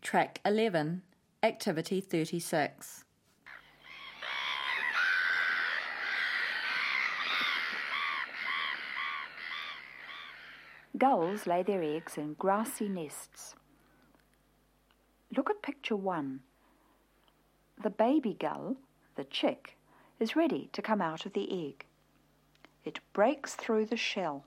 Track 11, Activity 36. Gulls lay their eggs in grassy nests. Look at picture 1. The baby gull, the chick, is ready to come out of the egg. It breaks through the shell.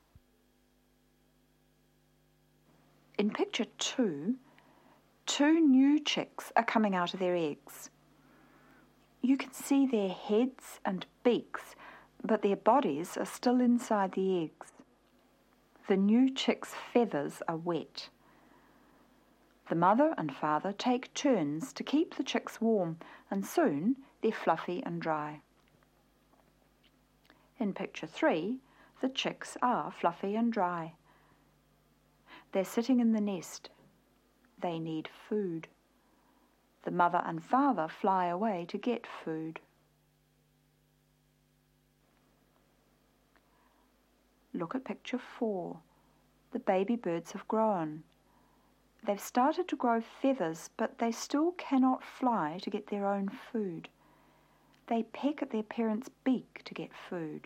In picture 2, 2 new chicks are coming out of their eggs. You can see their heads and beaks, but their bodies are still inside the eggs. The new chicks' feathers are wet. The mother and father take turns to keep the chicks warm, and soon they're fluffy and dry. In picture 3, the chicks are fluffy and dry. They're sitting in the nest. They need food. The mother and father fly away to get food. Look at picture 4. The baby birds have grown. They've started to grow feathers, but they still cannot fly to get their own food. They peck at their parents' beak to get food.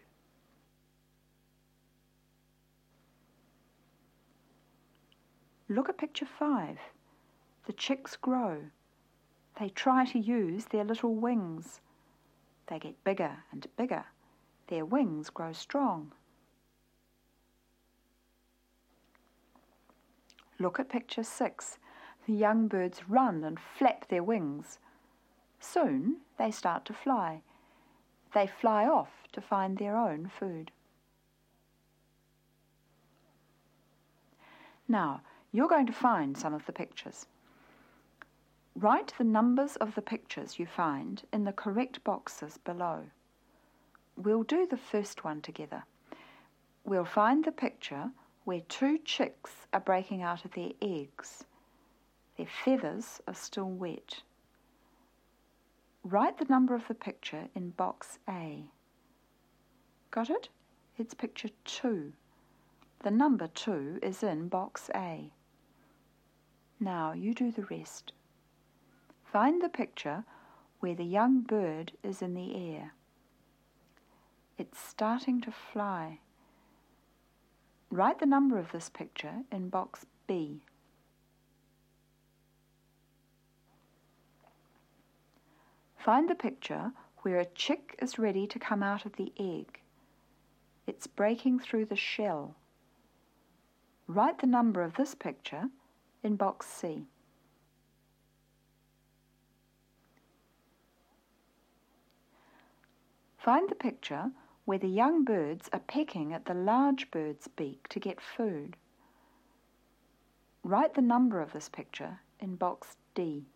Look at picture 5. The chicks grow. They try to use their little wings. They get bigger and bigger. Their wings grow strong. Look at picture 6. The young birds run and flap their wings. Soon they start to fly. They fly off to find their own food. Now, you're going to find some of the pictures. Write the numbers of the pictures you find in the correct boxes below. We'll do the first one together. We'll find the picture where 2 chicks are breaking out of their eggs. Their feathers are still wet. Write the number of the picture in box A. Got it? It's picture 2. The number 2 is in box A. Now you do the rest. Find the picture where the young bird is in the air. It's starting to fly. Write the number of this picture in box B. Find the picture where a chick is ready to come out of the egg. It's breaking through the shell. Write the number of this picture in box C. Find the picture where the young birds are pecking at the large bird's beak to get food. Write the number of this picture in box D.